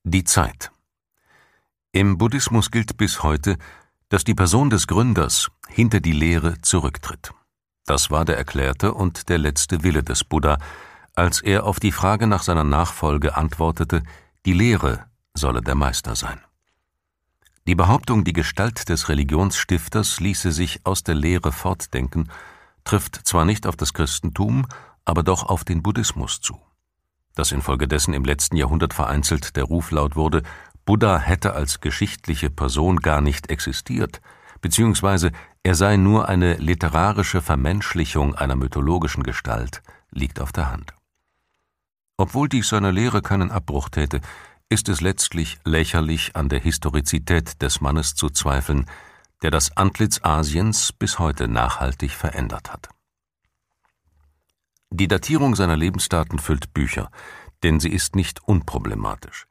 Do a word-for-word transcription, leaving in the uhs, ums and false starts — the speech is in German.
Die Zeit. Im Buddhismus gilt bis heute, dass die Person des Gründers hinter die Lehre zurücktritt. Das war der erklärte und der letzte Wille des Buddha, als er auf die Frage nach seiner Nachfolge antwortete, die Lehre solle der Meister sein. Die Behauptung, die Gestalt des Religionsstifters ließe sich aus der Lehre fortdenken, trifft zwar nicht auf das Christentum, aber doch auf den Buddhismus zu. Dass infolgedessen im letzten Jahrhundert vereinzelt der Ruf laut wurde, Buddha hätte als geschichtliche Person gar nicht existiert, beziehungsweise er sei nur eine literarische Vermenschlichung einer mythologischen Gestalt, liegt auf der Hand. Obwohl dies seiner Lehre keinen Abbruch täte, ist es letztlich lächerlich, an der Historizität des Mannes zu zweifeln, der das Antlitz Asiens bis heute nachhaltig verändert hat. Die Datierung seiner Lebensdaten füllt Bücher, denn sie ist nicht unproblematisch.